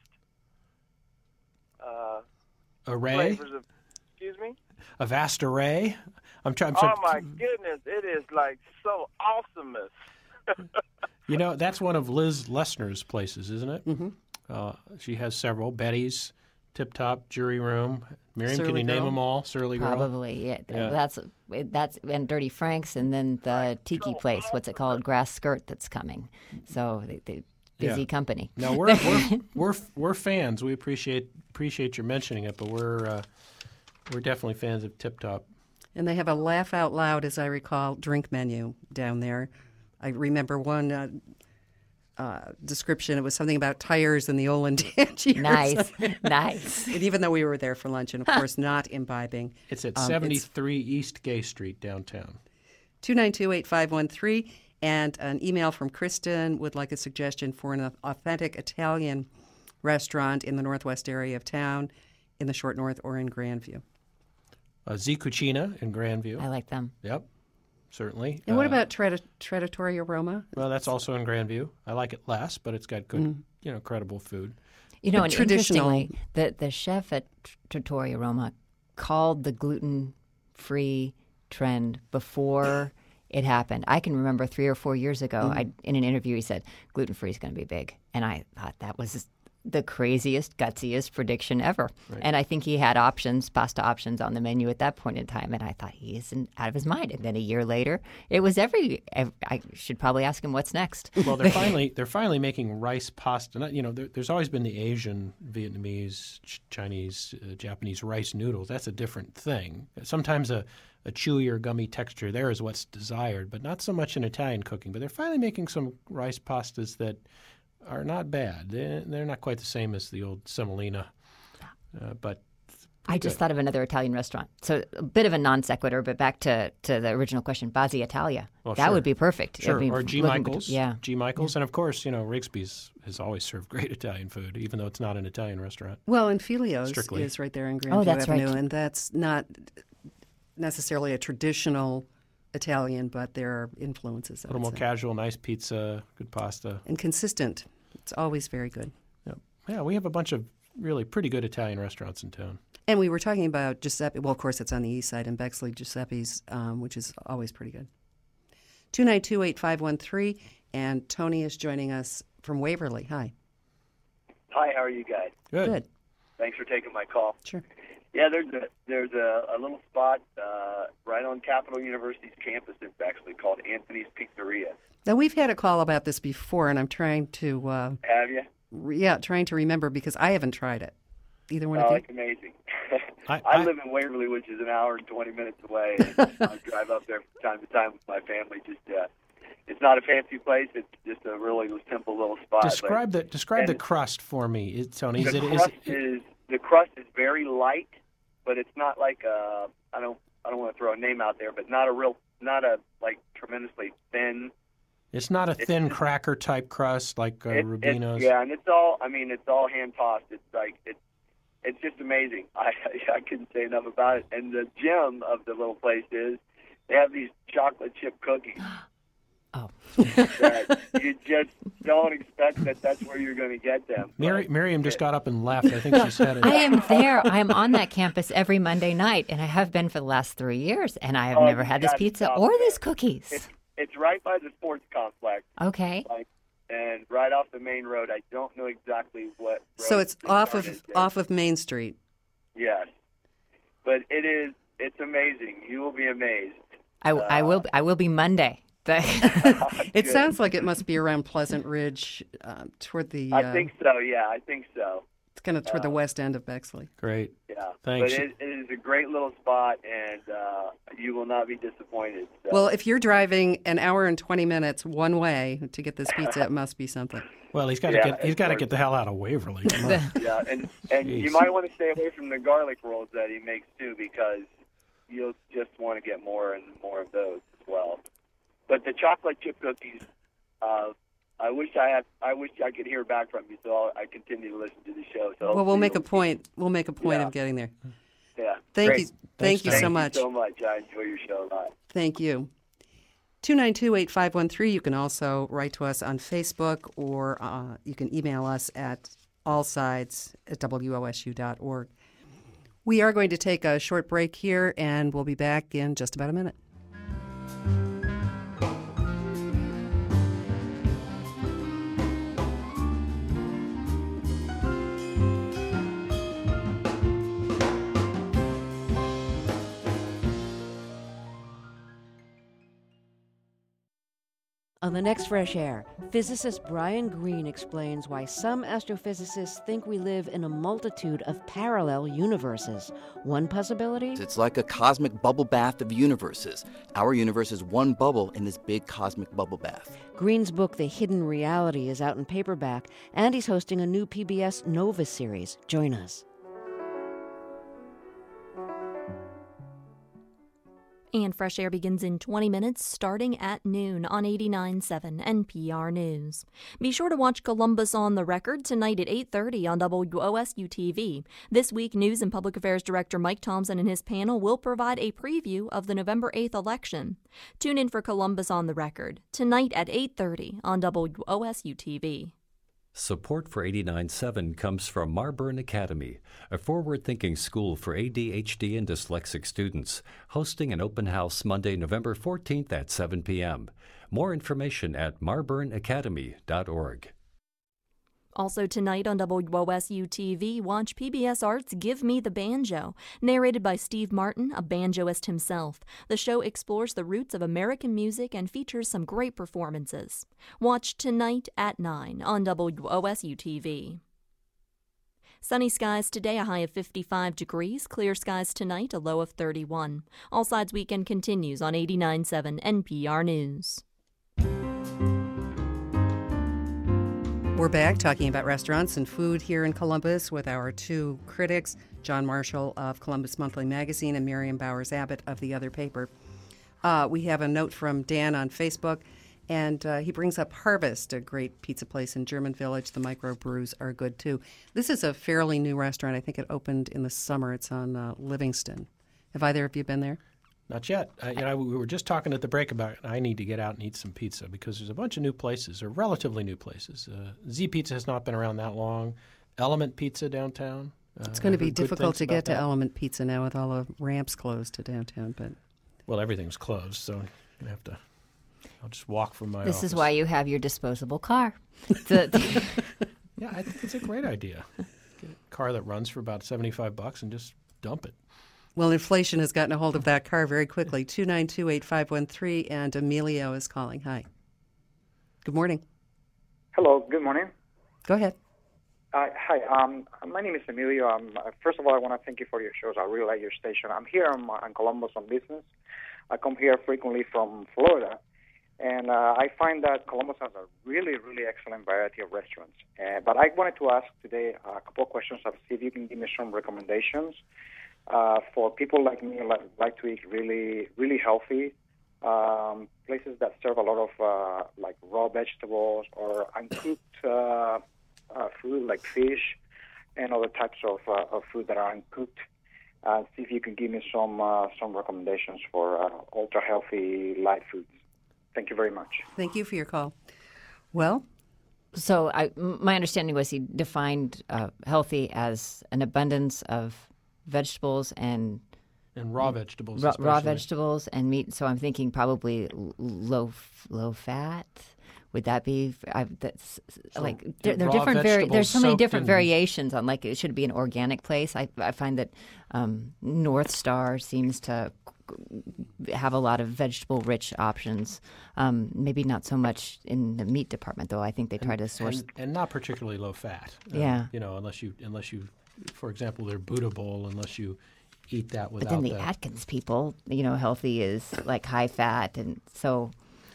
uh, Array? flavors of. Excuse me. A vast array? I'm trying. Oh my goodness, it is like so awesomest. You know, that's one of Liz Lesner's places, isn't it? Mm-hmm. Uh, she has several. Betty's, Tip Top, Jury Room. Miriam, can Surly you name Girl? them all? Surly Girl? Probably, yeah. Yeah. That's that's and Dirty Frank's, and then the Tiki place. What's it called? Grass Skirt that's coming. So they, they busy Yeah. company. No, we're we're, we're we're fans. We appreciate appreciate your mentioning it, but we're uh, we're definitely fans of Tip Top. And they have a laugh out loud, as I recall, drink menu down there. I remember one uh, uh, description. It was something about tires and the Olin Tangiers. Nice, nice. And even though we were there for lunch, and of course not imbibing. It's at um, seventy-three East Gay Street downtown. two nine two, eight five one three. And an email from Kristen would like a suggestion for an authentic Italian restaurant in the northwest area of town, in the Short North or in Grandview. Uh, Z Cucina in Grandview. I like them. Yep, certainly. And what Uh, about Trat- Trattoria Roma? Well, that's also in Grandview. I like it less, but it's got good, Mm. you know, credible food. You know, But and traditional- interestingly, the the chef at Trattoria Roma called the gluten-free trend before it happened. I can remember three or four years ago, Mm-hmm. I, in an interview, he said gluten-free is going to be big, and I thought that was the craziest, gutsiest prediction ever. Right. And I think he had options, pasta options on the menu at that point in time, and I thought he isn't out of his mind. And then a year later, it was every. I should probably ask him what's next. Well, they're finally they're finally making rice pasta. Not, you know, there, there's always been the Asian, Vietnamese, Ch- Chinese, uh, Japanese rice noodles. That's a different thing. Sometimes a a chewier, gummy texture there is what's desired, but not so much in Italian cooking. But they're finally making some rice pastas that are not bad. They're, they're not quite the same as the old semolina, uh, but I just thought of another Italian restaurant. So a bit of a non sequitur, but back to, to the original question, Bazzi Italia. Well, that sure. would be perfect. Sure, I mean, or G. looking Michael's. between- yeah. G. Michael's. And, of course, you know, Rigsby's has always served great Italian food, even though it's not an Italian restaurant. Well, and Filio's Strictly. is right there in Grandview Oh, that's Avenue, right. and that's not necessarily a traditional Italian, but there are influences. A little more casual, nice pizza, good pasta. And consistent. It's always very good. Yeah. yeah, we have a bunch of really pretty good Italian restaurants in town. And we were talking about Giuseppe. Well, of course, it's on the east side in Bexley, Giuseppe's, um, which is always pretty good. two nine two, eight five one three, and Tony is joining us from Waverly. Hi. Hi, how are you guys? Good. Good. Thanks for taking my call. Sure. Yeah, there's a there's a, a little spot uh, right on Capital University's campus in Bexley called Anthony's Pizzeria. Now, we've had a call about this before, and I'm trying to, uh, Have you? re- yeah, trying to remember because I haven't tried it. Either one Oh, of you? it's amazing. I, I live in Waverly, which is an hour and twenty minutes away. And I drive up there from time to time with my family. Just uh, it's not a fancy place. It's just a really simple little spot. Describe but, the describe the and crust for me, it, Tony. Is the it, is crust it, is the crust is very light, but it's not like a I don't I don't want to throw a name out there, but not a real not a like tremendously thin. it's not a it's- thin it's- cracker type crust like uh, It- Rubino's? It's, yeah, and it's all. I mean, it's all hand tossed. It's like it's it's just amazing. I I couldn't say enough about it. And the gem of the little place is they have these chocolate chip cookies. Oh. that you just don't expect that that's where you're going to get them. Mary, Miriam just got up and left. I think she said it. I am there. I am on that campus every Monday night, and I have been for the last three years, and I have Oh, never you had this gotta pizza stop or there. these cookies. It's, it's right by the sports complex. Okay. Like, and right off the main road. I don't know exactly what. So road it's the off start of is there. off of Main Street. Yes, but it is. It's amazing. You will be amazed. I, I will. I will be Monday. It Good. sounds like it must be around Pleasant Ridge, uh, toward the. I uh, think so. Yeah, I think so. it's kind of toward the uh, west end of Bexley. Great. Yeah. Thanks. But it, it is a great little spot, and uh, you will not be disappointed. So. Well, if you're driving an hour and twenty minutes one way to get this pizza, it must be something. Well, he's got to Yeah, get he's got to get the hell out of Waverly. Come on. yeah, and and you Jeez. might want to stay away from the garlic rolls that he makes too, because you'll just want to get more and more of those as well. But the chocolate chip cookies, uh, I wish I had. I wish I could hear back from you, so I'll, I continue to listen to the show. So Well, we'll hopefully make a you'll- point. We'll make a point Yeah. of getting there. Yeah. Thank Great. you. Thank you so Thank much. you so much. I enjoy your show a lot. Thank you. two nine two, eight five one three. You can also write to us on Facebook, or uh, you can email us at allsides at W O S U dot org. We are going to take a short break here, and we'll be back in just about a minute. On the next Fresh Air, physicist Brian Greene explains why some astrophysicists think we live in a multitude of parallel universes. One possibility? It's like a cosmic bubble bath of universes. Our universe is one bubble in this big cosmic bubble bath. Greene's book, The Hidden Reality, is out in paperback, and he's hosting a new P B S Nova series. Join us. And Fresh Air begins in twenty minutes, starting at noon on eighty-nine point seven N P R News. Be sure to watch Columbus on the Record tonight at eight thirty on W O S U T V. This week, News and Public Affairs Director Mike Thompson and his panel will provide a preview of the November eighth election. Tune in for Columbus on the Record tonight at eight thirty on W O S U T V. Support for eighty-nine point seven comes from Marburn Academy, a forward-thinking school for A D H D and dyslexic students, hosting an open house Monday, November fourteenth at seven p.m. More information at marburn academy dot org. Also tonight on W O S U T V, watch P B S Arts' Give Me the Banjo, narrated by Steve Martin, a banjoist himself. The show explores the roots of American music and features some great performances. Watch tonight at nine on W O S U T V. Sunny skies today, a high of fifty-five degrees. Clear skies tonight, a low of thirty-one. All Sides Weekend continues on eighty-nine point seven N P R News. We're back talking about restaurants and food here in Columbus with our two critics, John Marshall of Columbus Monthly Magazine and Miriam Bowers Abbott of the other paper. Uh, we have a note from Dan on Facebook, and uh, he brings up Harvest, a great pizza place in German Village. The microbrews are good, too. This is a fairly new restaurant. I think it opened in the summer. It's on uh, Livingston. Have either of you been there? Not yet. Uh, you know, we were just talking at the break about it. I need to get out and eat some pizza because there's a bunch of new places, or relatively new places. Uh, Z Pizza has not been around that long. Element Pizza downtown. Uh, It's going to I've be heard good difficult things to about get to that. Element Pizza now with all the ramps closed to downtown. But Well, everything's closed, so I have to. I'll just walk from my This office. is why you have your disposable car. The- Yeah, I think it's a great idea. Get a car that runs for about seventy-five bucks and just dump it. Well, inflation has gotten a hold of that car very quickly. two nine two, eight five one three, and Emilio is calling. Hi. Good morning. Hello, good morning. Go ahead. Uh, hi, um, my name is Emilio. Um, uh, first of all, I want to thank you for your shows. I really like your station. I'm here in, in Columbus on business. I come here frequently from Florida, and uh, I find that Columbus has a really, really excellent variety of restaurants. Uh, but I wanted to ask today a couple of questions to see if you can give me some recommendations uh, for people like me who like, like to eat really, really healthy, um, places that serve a lot of uh, like raw vegetables or uncooked uh, uh, food like fish and other types of, uh, of food that are uncooked. Uh, see if you can give me some uh, some recommendations for uh, ultra healthy light foods. Thank you very much. Thank you for your call. Well, so I, my understanding was he defined uh, healthy as an abundance of vegetables and And raw vegetables, raw, raw especially. vegetables and meat. So I'm thinking probably l- low low fat. Would that be? I, that's So, like yeah, there, there are raw different. Vari- vegetables there's so many soaked different in- variations on like it should be an organic place. I I find that um, North Star seems to have a lot of vegetable rich options. Um, maybe not so much in the meat department though. I think they try to source. and, and not particularly low fat. Um, Yeah. you know, unless you unless you, for example, their Buddha bowl, unless you eat that But without then the the Atkins people, you know, healthy is like high fat, and so.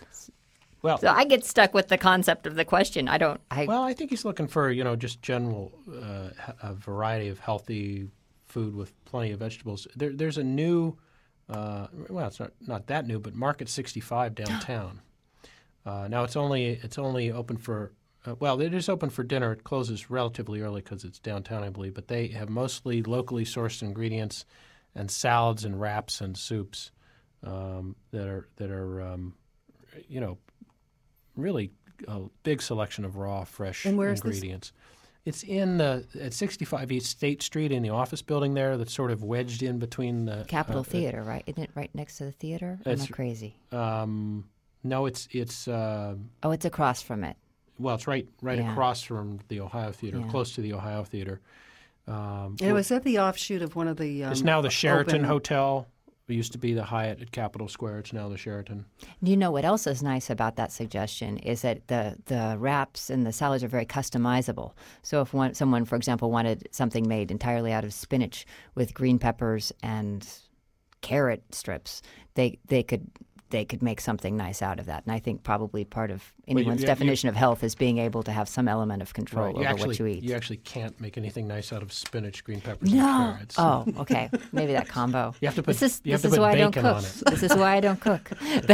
Well, so I get stuck with the concept of the question. I don't. I, well, I think he's looking for you know just general uh, a variety of healthy food with plenty of vegetables. There, there's a new, uh, well, it's not not that new, but Market sixty-five downtown. uh, now it's only it's only open for uh, well, it is open for dinner. It closes relatively early because it's downtown, I believe. But they have mostly locally sourced ingredients and salads and wraps and soups um, that are that are um, you know. really a big selection of raw, fresh And where is this? ingredients. It's in the at sixty-five East State Street in the office building there that's sort of wedged in between the Capitol uh, Theater, right? Isn't it right next to the theater? Or am I It's- crazy? Um, no, it's it's uh, Oh, it's across from it. well, it's right right Yeah. across from the Ohio Theater, Yeah. close to the Ohio Theater. Um, it was at the offshoot of one of the. Um, it's now the Sheraton open- Hotel. It used to be the Hyatt at Capitol Square. It's now the Sheraton. You know what else is nice about that suggestion is that the, the wraps and the salads are very customizable. So if one, someone, for example, wanted something made entirely out of spinach with green peppers and carrot strips, they they could they could make something nice out of that. And I think probably part of Well, you- anyone's you- definition of health is being able to have some element of control Right. over You actually, what you eat. You actually can't make anything nice out of spinach, green peppers, and No. carrots. Oh, okay. Maybe that combo. You have to put. This is you have this to is put why I don't bacon cook. on it. This is why I don't cook.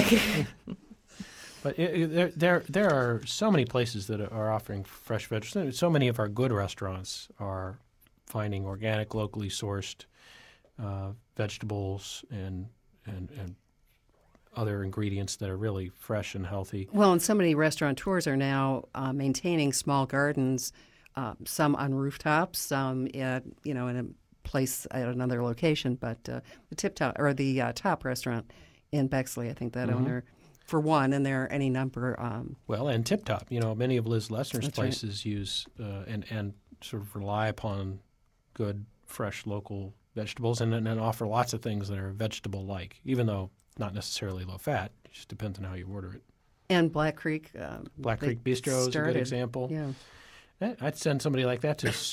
But it, it, there, there, there are so many places that are offering fresh vegetables. So many of our good restaurants are finding organic, locally sourced uh, vegetables and and and other ingredients that are really fresh and healthy. Well, and so many restaurateurs are now uh, maintaining small gardens, uh, some on rooftops, some at, you know in a place at another location. But uh, the Tip Top or the uh, Top restaurant in Bexley, I think that Mhm. owner, for one, and there are any number. Um, Well, and Tip Top, you know, many of Liz Lessner's That's right. places use uh, and and sort of rely upon good, fresh, local vegetables, and and offer lots of things that are vegetable-like, even though not necessarily low fat. It just depends on how you order it. and Black Creek. Um, Black they Creek Bistro is a started- good example. Yeah. Eh, I'd send somebody like that to S-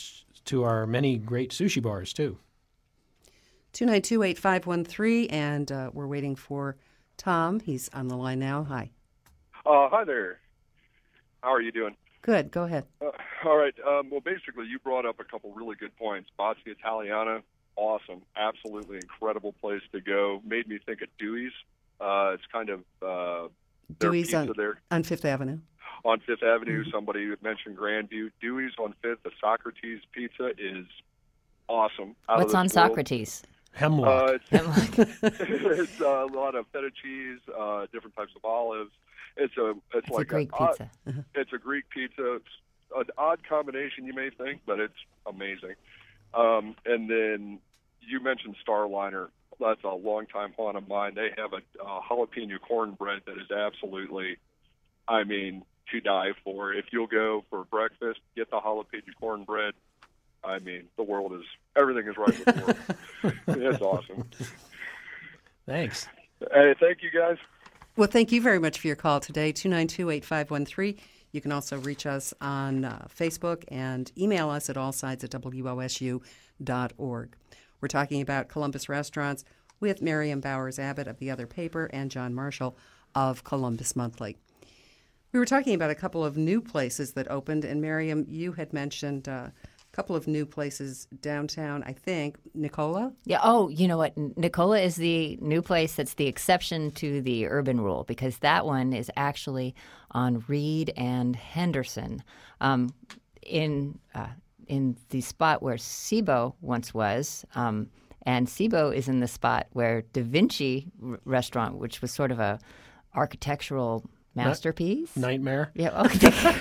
to our many great sushi bars, too. two nine two, eight five one three, and uh, we're waiting for Tom. He's on the line now. Hi. Uh, hi there. How are you doing? Good. Go ahead. Uh, all right. Um, well, basically, you brought up a couple really good points. Bozzi Italiana, awesome. Absolutely incredible place to go. Made me think of Dewey's. Uh, it's kind of uh, their Dewey's pizza on, there. on Fifth Avenue. On Fifth Avenue, Mm-hmm. somebody mentioned Grandview. Dewey's on Fifth, the Socrates pizza is awesome. Out What's of on this world. Socrates? Hemlock. Uh, it's it's uh, a lot of feta cheese, uh, different types of olives. It's a it's, It's like a Greek odd- pizza. It's a Greek pizza. It's an odd combination, you may think, but it's amazing. Um, and then you mentioned Starliner. That's a longtime haunt of mine. They have a, a jalapeno cornbread that is absolutely, I mean, to die for. If you'll go for breakfast, get the jalapeno cornbread. I mean, the world is, everything is right with the world. It's awesome. Thanks. Hey, thank you, guys. Well, thank you very much for your call today, two nine two, eight five one three. You can also reach us on uh, Facebook and email us at allsides at W O S U dot org. We're talking about Columbus restaurants with Miriam Bowers Abbott of The Other Paper and John Marshall of Columbus Monthly. We were talking about a couple of new places that opened, and Miriam, you had mentioned uh, a couple of new places downtown, I think. Nicola? Yeah. Oh, you know what? N- Nicola is the new place that's the exception to the urban rule, because that one is actually on Reed and Henderson, um, in uh, in the spot where Cibo once was. Um, and Cibo is in the spot where Da Vinci r- restaurant, which was sort of a architectural masterpiece. Nightmare. Yeah. Okay.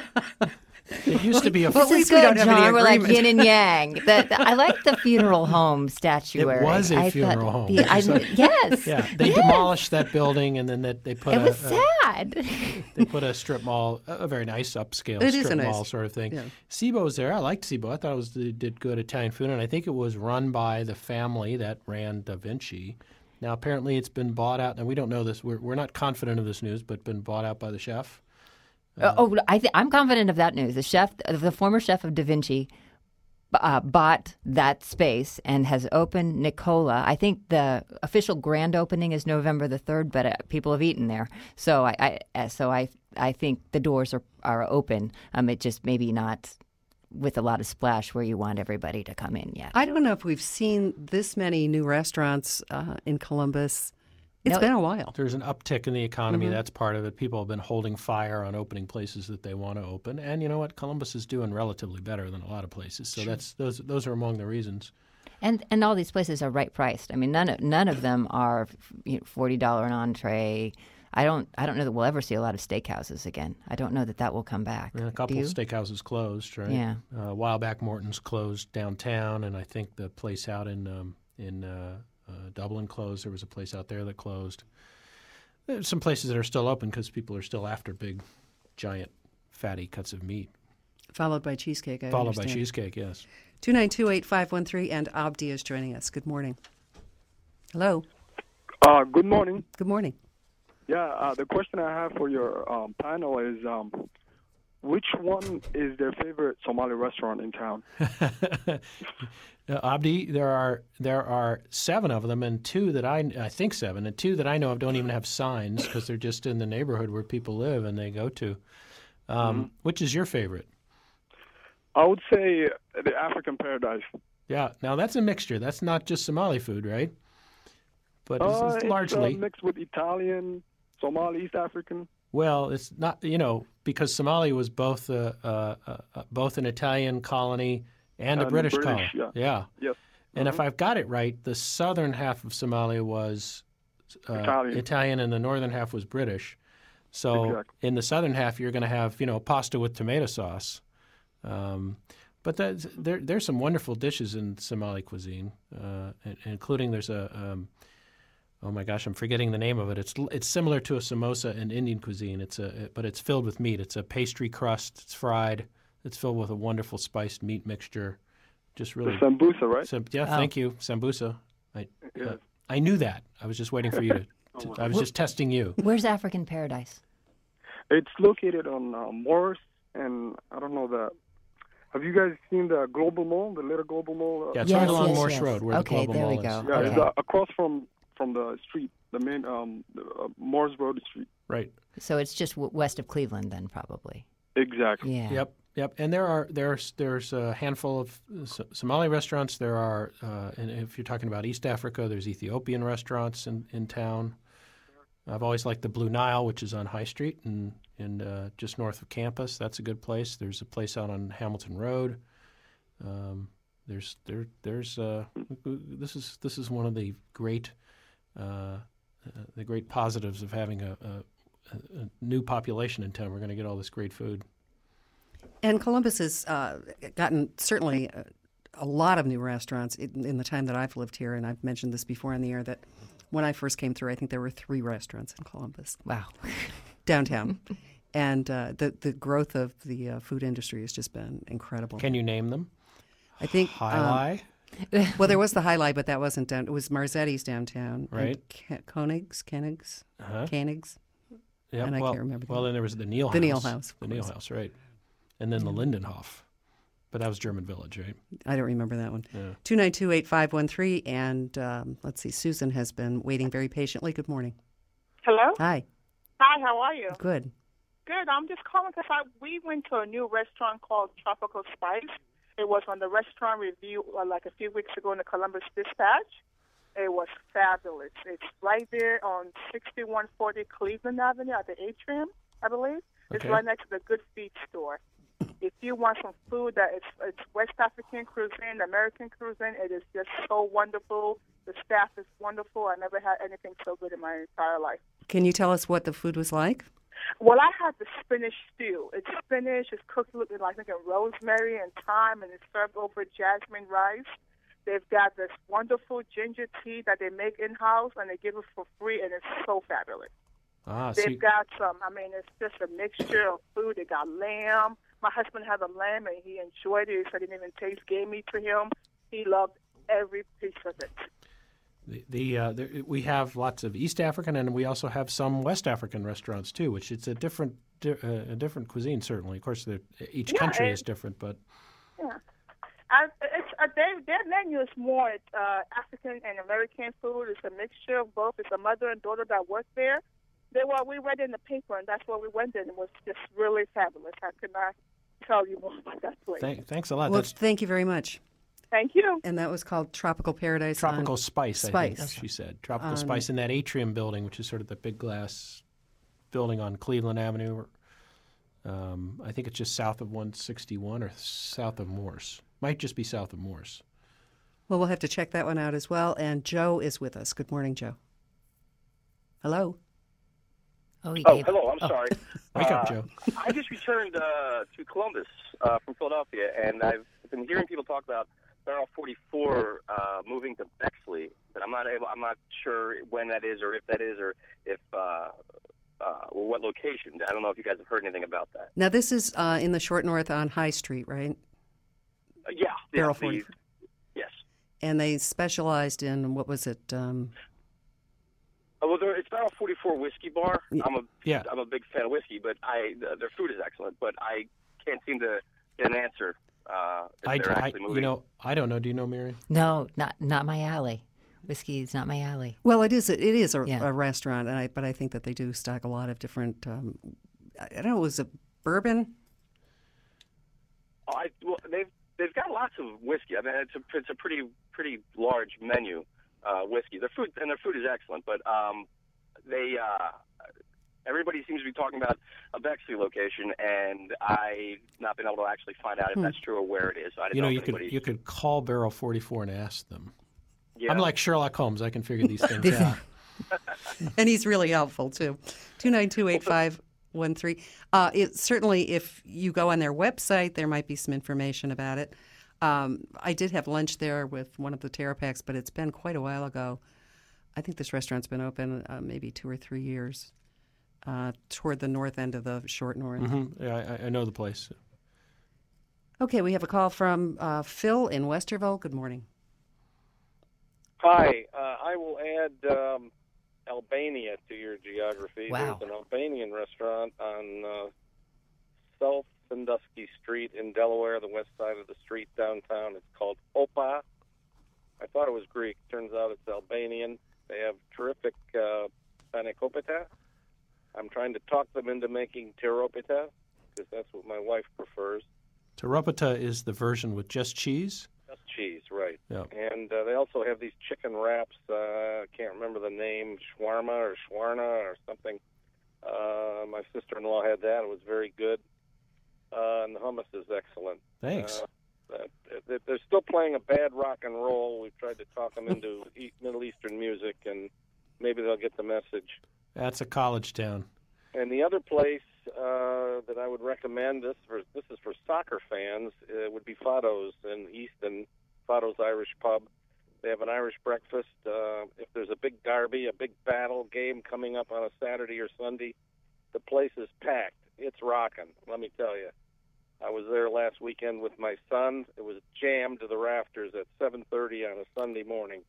It used to be a. Well, At least good, we don't have any John. We're like agreement. yin and yang. The, the, I like the funeral home statuary. It was a I funeral thought home. the- I, It's like- yes. Yeah, they yes. demolished that building, and then that they put It a, was a- sad. they put a strip mall, a a very nice upscale It is strip a nice- mall sort of thing. yeah. Cibo's there. I liked Cibo. I thought it was they did good Italian food, and I think it was run by the family that ran Da Vinci. Now apparently it's been bought out, and we don't know this. We're we're not confident of this news, but been bought out by the chef. Uh, oh, I th- I'm confident of that news. The chef, the former chef of Da Vinci, uh, bought that space and has opened Nicola. I think the official grand opening is November the third, but uh, people have eaten there, so I, I uh, so I I think the doors are are open. Um, it just maybe not with a lot of splash where you want everybody to come in yet. I don't know if we've seen this many new restaurants uh, in Columbus. It's No, been a while. There's an uptick in the economy. Mhm. That's part of it. People have been holding fire on opening places that they want to open, and you know what? Columbus is doing relatively better than a lot of places. So that's those those are among the reasons. And and all these places are right priced. I mean, none of none of them are you know, forty dollar an entree. I don't I don't know that we'll ever see a lot of steakhouses again. I don't know that that will come back. And a couple Do of you? steakhouses closed, right? Yeah. Uh, a while back, Morton's closed downtown, and I think the place out in um, in uh, uh, Dublin closed. There was a place out there that closed. There's some places that are still open because people are still after big, giant, fatty cuts of meat. Followed by cheesecake, I Followed by understand. cheesecake, yes. two nine two, eight five one three, and Abdi is joining us. Good morning. Hello. Uh, good morning. Good morning. Yeah, uh, the question I have for your um, panel is, um, which one is their favorite Somali restaurant in town? Uh, Abdi, there are there are seven of them, and two that I I think seven, and two that I know of don't even have signs because they're just in the neighborhood where people live and they go to. Um, Mm-hmm. Which is your favorite? I would say the African Paradise. Yeah, now that's a mixture. That's not just Somali food, right? But it's, Uh, it's largely uh, mixed with Italian, Somali, East African. well, it's not you know because Somali was both a, uh, uh, uh, both an Italian colony and a And British, British, colony. yeah. yeah. Yes. And if Mhm. I've got it right, the southern half of Somalia was uh, Italian. Italian, and the northern half was British. So Exactly. in the southern half, you're going to have you know pasta with tomato sauce. Um, but that's, there, there's some wonderful dishes in Somali cuisine, uh, in- including there's a um, oh my gosh, I'm forgetting the name of it. It's it's similar to a samosa in Indian cuisine. It's a but it's filled with meat. It's a pastry crust. It's fried. It's filled with a wonderful spiced meat mixture. Just really The sambusa, right? Sam, yeah, Oh. thank you, sambusa. I Yeah. uh, I knew that. I was just waiting for you to. to I was just testing you. Where's African Paradise? It's located on uh, Morris, and I don't know the Have you guys seen the Global Mall, the little Global Mall? Yeah, it's right along Morse Road where Okay, the Global there Mall we go. is. Yeah, Okay. it's uh, across from from the street, the main um, the, uh, Morse Road Street. Right. So it's just w- west of Cleveland, then probably. Exactly. Yeah. Yep. Yep. And there are there's there's a handful of S- Somali restaurants. There are, uh, and if you're talking about East Africa, there's Ethiopian restaurants in, in town. I've always liked the Blue Nile, which is on High Street and in uh, just north of campus. That's a good place. There's a place out on Hamilton Road. Um, there's there there's uh, this is this is one of the great uh, uh, the great positives of having a, a, a new population in town. We're going to get all this great food. And Columbus has uh, gotten certainly a, a lot of new restaurants in, in the time that I've lived here, and I've mentioned this before on the air that when I first came through, I think there were three restaurants in Columbus. Wow. Downtown. And uh, the, the growth of the uh, food industry has just been incredible. Can you name them? I think Highlight? Um, well, there was the Highlight, but that wasn't down. It was Marzetti's downtown. Right. And K- Koenig's, Koenig's, Uh-huh. Koenig's. Yep. And I well, can't remember. Well, then there was the Neil House. The Neil House. The Neil House, right. And then the Lindenhof. But that was German Village, right? I don't remember that one. Yeah. two nine two, eight five one three. And um, let's see, Susan has been waiting very patiently. Good morning. Hello? Hi. Hi, how are you? Good. Good. I'm just calling because we went to a new restaurant called Tropical Spice. It was on the restaurant review uh, like a few weeks ago in the Columbus Dispatch. It was fabulous. It's right there on sixty-one forty Cleveland Avenue at the Atrium, I believe. It's Okay. right next to the Good Feet store. If you want some food that it's, it's West African cuisine, American cuisine, it is just so wonderful. The staff is wonderful. I never had anything so good in my entire life. Can you tell us what the food was like? Well, I had the spinach stew. It's spinach. It's cooked with, like, I think, rosemary and thyme, and it's served over jasmine rice. They've got this wonderful ginger tea that they make in-house, and they give it for free, and it's so fabulous. Ah, They've see, got some, I mean, it's just a mixture of food. They got lamb. My husband had a lamb, and he enjoyed it. He said it didn't even taste gamey to him. He loved every piece of it. the, the, uh, the we have lots of East African, and we also have some West African restaurants too, which it's a different di- uh, a different cuisine certainly. Of course, the, each Yeah, country and- is different, but Yeah. I, it's, uh, their, their menu is more uh, African and American food. It's a mixture of both. It's a mother and daughter that work there. They were, we read in the paper, and that's where we went in. It was just really fabulous. I could not tell you more about that place. thank, thanks a lot. Well, That's thank you very much. Thank you. And that was called Tropical Paradise. Tropical on Spice, I Spice. think she said. Tropical On- Spice in that atrium building, which is sort of the big glass building on Cleveland Avenue. Um, I think it's just south of one sixty-one or south of Morse. Might just be south of Morse. Well, we'll have to check that one out as well. And Joe is with us. Good morning, Joe. Hello. Oh, he Oh, gave- hello. I'm oh. sorry. Wake up, Uh, Joe. I just returned uh, to Columbus uh, from Philadelphia, and I've been hearing people talk about Barrel forty-four uh, moving to Bexley, but I'm not able. I'm not sure when that is, or if that is, or if uh, uh, or what location. I don't know if you guys have heard anything about that. Now, this is uh, in the Short North on High Street, right? Uh, yeah, Barrel yeah, forty. the- Yes. And they specialized in, what was it? Um, Oh, well, there, it's Barrel forty-four Whiskey Bar. I'm a Yeah. I'm a big fan of whiskey, but I uh, their food is excellent. But I can't seem to get an answer uh, if I, they're I- actually moving. you know, I don't know. Do you know, Mary? No, not not my alley. Whiskey is not my alley. well, it is a, it is a, Yeah. a restaurant, and I, but I think that they do stock a lot of different, um, I I don't know, was it bourbon? Oh, I, well, they've they've got lots of whiskey. I mean, it's a it's a pretty pretty large menu, uh, whiskey. Their food and their food is excellent, but um, they uh, everybody seems to be talking about a Bexley location, and I've not been able to actually find out if Hmm. that's true or where it is. So I didn't You know, know you if could anybody. you could call Barrel forty-four and ask them. Yeah. I'm like Sherlock Holmes. I can figure these things out. And he's really helpful, too. two nine two, eight five one three. Uh, it, certainly, if you go on their website, there might be some information about it. Um, I did have lunch there with one of the Terrapacks, but it's been quite a while ago. I think this restaurant's been open uh, maybe two or three years uh, toward the north end of the Short North. hmm Yeah, I, I know the place. Okay, we have a call from uh, Phil in Westerville. Good morning. Hi, uh, I will add um, Albania to your geography. Wow. There's an Albanian restaurant on uh, South Sandusky Street in Delaware, the west side of the street downtown. It's called Opa. I thought it was Greek. Turns out it's Albanian. They have terrific uh, panakopita. I'm trying to talk them into making tiropita because that's what my wife prefers. Tiropita is the version with just cheese? Just cheese, right. Yeah. And uh, they also have these chicken wraps. Uh, I can't remember the name, shawarma or shawarna or something. Uh, my sister-in-law had that. It was very good. Uh, and the hummus is excellent. Thanks. Uh, uh, they're still playing a bad rock and roll. We've tried to talk them into e- Middle Eastern music, and maybe they'll get the message. That's a college town. And the other place uh, that I would recommend, this for this is for soccer fans, uh, would be Fado's in Easton, Fado's Irish Pub. They have an Irish breakfast. Uh, if there's a big derby, a big battle game coming up on a Saturday or Sunday, the place is packed. It's rocking, let me tell you. I was there last weekend with my son. It was jammed to the rafters at seven thirty on a Sunday morning.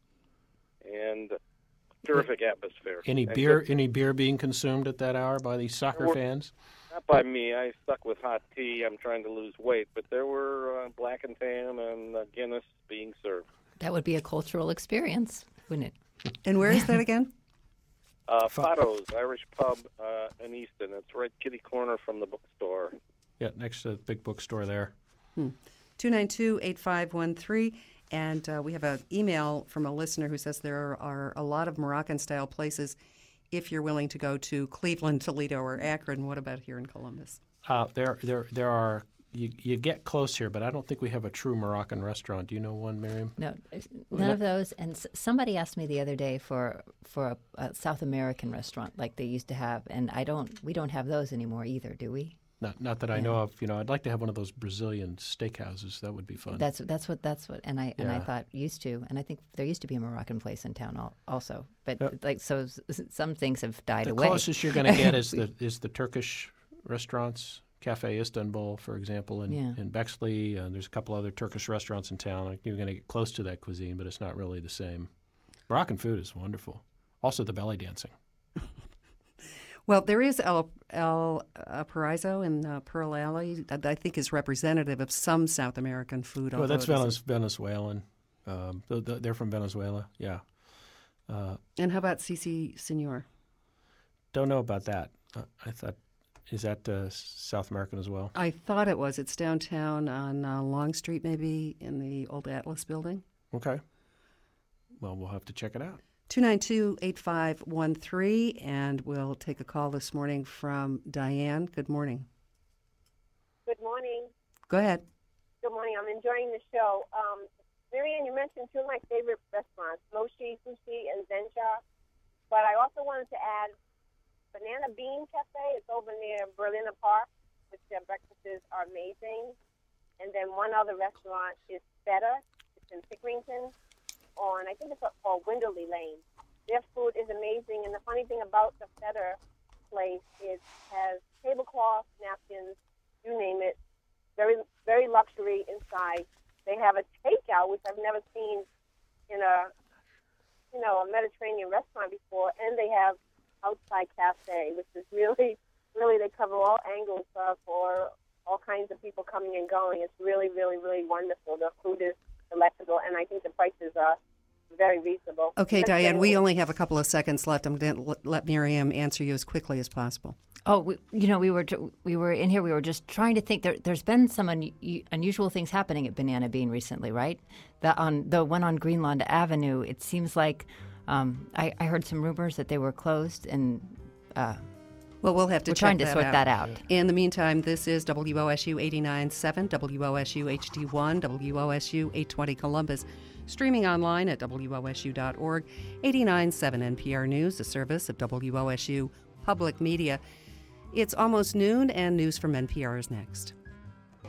And terrific atmosphere. Any And beer? just- Any beer being consumed at that hour by these soccer Well, fans? Not by me. I stuck with hot tea. I'm trying to lose weight. But there were uh, Black and Tan and uh, Guinness being served. That would be a cultural experience, wouldn't it? And where is that again? Uh, Fado's Irish Pub uh, in Easton. It's right kitty corner from the bookstore. Yeah, next to the big bookstore there. Hmm. two nine two, eight five one three. And uh, we have an email from a listener who says there are a lot of Moroccan-style places if you're willing to go to Cleveland, Toledo, or Akron. What about here in Columbus? Uh, there, there, there are. You, you get close here, but I don't think we have a true Moroccan restaurant. Do you know one, Miriam? No, none of those. And s- somebody asked me the other day for for a, a South American restaurant like they used to have, and I don't. We don't have those anymore either, do we? Not, not that I Yeah. know of. You know, I'd like to have one of those Brazilian steakhouses. That would be fun. That's that's what that's what. And I and I Yeah. thought used to, and I think there used to be a Moroccan place in town al- also, but like so, s- s- some things have died the away. closest you're going to get is the is the Turkish restaurants. Cafe Istanbul, for example, in, Yeah. in Bexley. Uh, there's a couple other Turkish restaurants in town. Like, you're going to get close to that cuisine, but it's not really the same. Moroccan food is wonderful. Also, the belly dancing. Well, there is El, El uh, Paraiso in uh, Pearl Alley that I think is representative of some South American food. Well, although that's it isn't. Venez- Venezuelan. Um, th- th- they're from Venezuela, yeah. Uh, And how about C C Senor? don't know about that. Uh, I thought, is that uh, South American as well? I thought it was. It's downtown on uh, Long Street, maybe, in the old Atlas building. Okay. Well, we'll have to check it out. two nine two, eight five one three, and we'll take a call this morning from Diane. Good morning. Good morning. Go ahead. Good morning. I'm enjoying the show. Um, Marianne, you mentioned two of my favorite restaurants, Moshi Sushi and Zencha. But I also wanted to add Banana Bean Cafe. It's over near Berliner Park, which their breakfasts are amazing. And then one other restaurant is Feta. It's in Pickerington on, I think it's called Winderley Lane. Their food is amazing. And the funny thing about the Feta place is it has tablecloths, napkins, you name it. Very, very luxury inside. They have a takeout, which I've never seen in a, you know, a Mediterranean restaurant before. And they have outside cafe, which is really, really, they cover all angles uh, for all kinds of people coming and going. It's really, really, really wonderful. The food is delectable, and I think the prices are very reasonable. Okay, Just Diane, saying- we only have a couple of seconds left. I'm going to let Miriam answer you as quickly as possible. Oh, we, you know, we were tr- we were in here. We were just trying to think. There, there's been some un- unusual things happening at Banana Bean recently, right? The on the one on Greenlawn Avenue. It seems like um, I, I heard some rumors that they were closed, and uh, Well, we'll have to we're check trying to that sort out. that out. In the meantime, this is W O S U eighty-nine point seven, W O S U H D one, W O S U eight twenty Columbus, streaming online at W O S U dot org, eighty-nine point seven N P R News, a service of W O S U Public Media. It's almost noon, and news from N P R is next.